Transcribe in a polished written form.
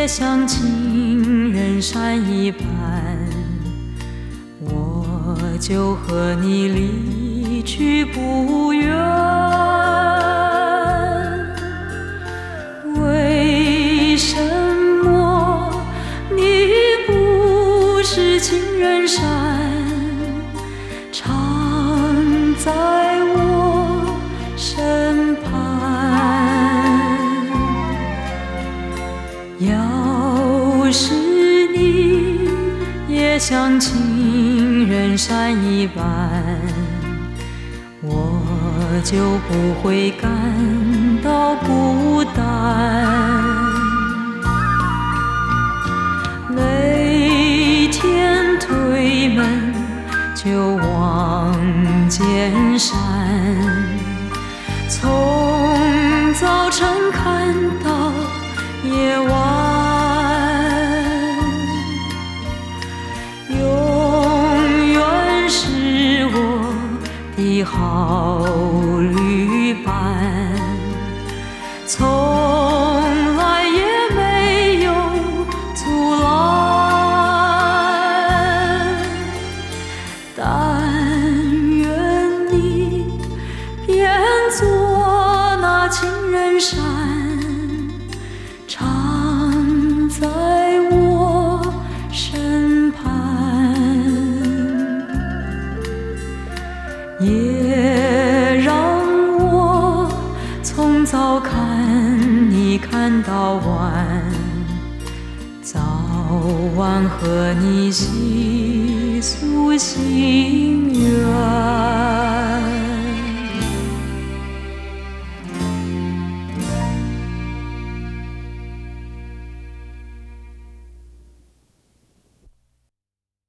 像情人山一般，我就和你离去不远。为什么你不是情人山，常在我身旁？要是你也像情人山一般，我就不会感到孤单。雷天推门就望见山，从早晨看到夜晚，永远是我的好旅伴，从来也没有阻拦。但愿你变作那情人山，常在我身旁。也让我从早看你看到晚，早晚和你细诉心愿。